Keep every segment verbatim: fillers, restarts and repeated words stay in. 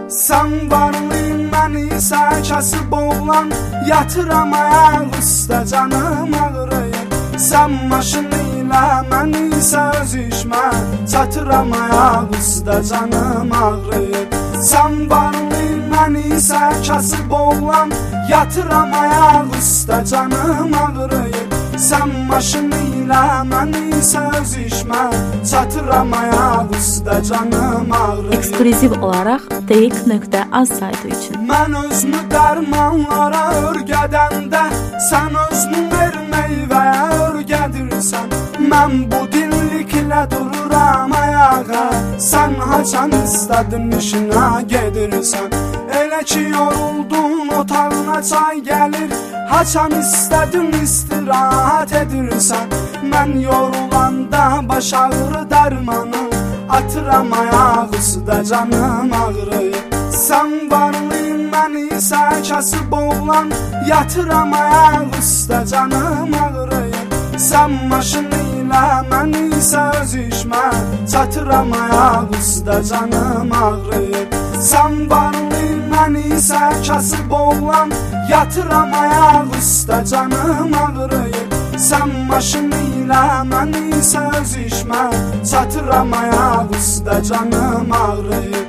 Sən varlıyım məni isə kəsib oğlan, yatıram ayaq üstə canım ağrıyır. Sən maşın ilə məni isə öz işmə, çatıram ayaq üstə canım ağrıyır. Sən varlıyım məni isə kəsib oğlan, yatıram ayaq üstə canım ağrıyır. Sən maşın ilə məni isə öz işmə, çatıram ayaq üstə canım ağrıyır. Ekskluziv olaraq deyik nöqtə az saytı üçün. Mən özümü dərmanlara örgədəndə, sən özünü ver meyvəyə örgədirsən. Mən bu dilliklə dururam ayağa, sən haçan istədin işinə gedirsən. Elə ki yoruldun otağına çay gəlir, haçan istədin istirahat edirsən. Mən yorulanda baş ağrı dərmanı, atıram ayaq üstə canım ağrıyır. Sən varlıyım məni isə kəsib oğlan, yatıram ayaq üstə canım ağrıyır. Sən maşın ilə məni isə öz işmə, çatıram ayaq üstə canım ağrıyır. Sən varlıyım məni isə kəsib oğlan, yatıram ayaq üstə canım ağrıyır. Sən maşın ilə məni isə öz işmə, çatıram ayaq üstə canım ağrıyır.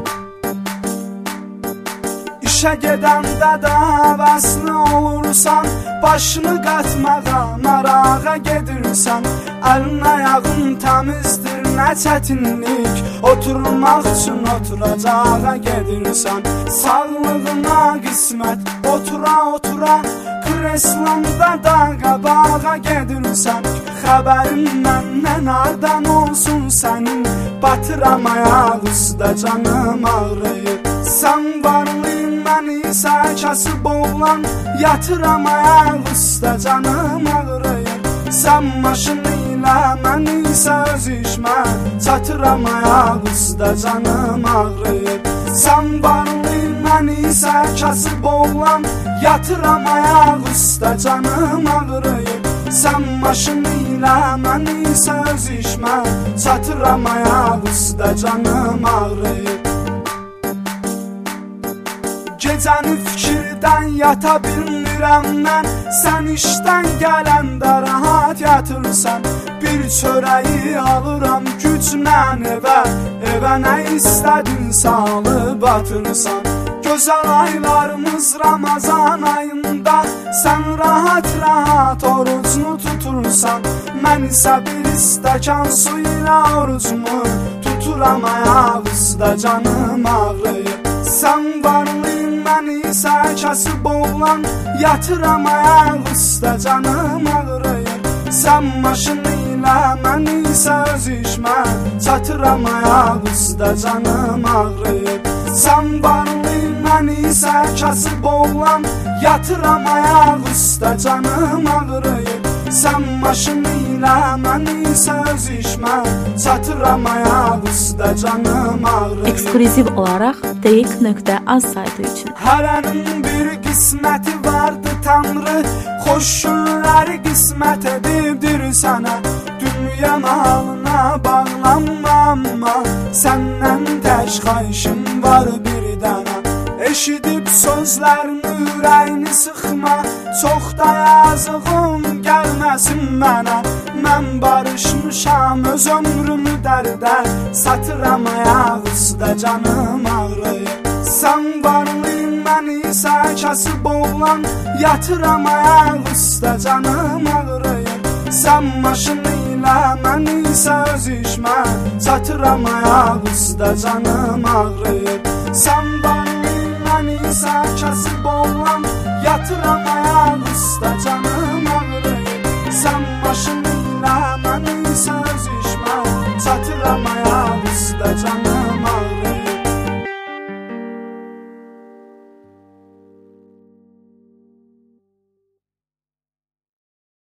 İşə gedəndə də həvəsli olursan, başını qatmağa narağa gedirsən. Əlin ayağın təmizdir, nə çətinlik, oturmaq üçün oturacağa gedirsən. Sağlığına qismət, otura otura kreslanda da qabağa gedirsən. Xəbərin məndən hardan olsun sənin, batıram ayaq üstə canım ağrıyır. Sən varlıyım məni isə kəsib oğlan, yatıram ayaq üstə canım ağrıyır. Sən maşın ilə məni isə öz işmə, çatıram ayaq üstə canım ağrıyır. Sən varlıyım məni isə kəsib oğlan, yatıram ayaq üstə canım ağrıyır. Sən maşın ilə məni isə öz işmə, çatıram ayaq üstə canım ağrıyır. Gecəni fikirdən yata bilmirəm mən, sən işdən gələndə rahat yatırsan. Bir çörəyi alıram güclə evə, evə nə istədin salıb atırsan. Gözəl aylarımız Ramazan ayında, sən rahat-rahat orucunu tutursan. Mən isə bir stəkan su ilə orucumu tuturam ayaq üstə canım ağrıyır. Sən varlıyım məni isə kəsib oğlan, yatıram ayaq üstə canım ağrıyır. Sən maşın ilə məni isə öz işmə, çatıram ayaq üstə canım ağrıyır. Sən varlıyım məni isə kəsib oğlan, yatıram ayaq üstə canım ağrıyır. Sən maşın ilə məni isə öz işmə, çatıram ayaq üstə canım ağrıyır. Ekskluziv olaraq deyik nöqtə az saytı üçün. Hərənin bir qisməti vardı Tanrı, xoş günləri qismət edibdir sənə. Dünya malına bağlanma, amma səndən tək xahişim var bir dənə. Eşidib sözlərini ürəyini sıxma, çox da yazığım gəlməsin mənə. Mən barışmışam öz ömrümü dərdə, satıram ayaq üstə canım ağrıyır. Sən varlıyım məni isə kəsib oğlan, yatıram ayaq üstə canım ağrıyır. Sən maşın ilə məni isə öz işmə, çatıram ayaq üstə canım ağrıyır. Sən varlıyım məni isə kəsib oğlan, yatıram ayaq üstə canım ağrıyır. Sən maşın ilə məni isə öz işmə, çatıram ayaq üstə canım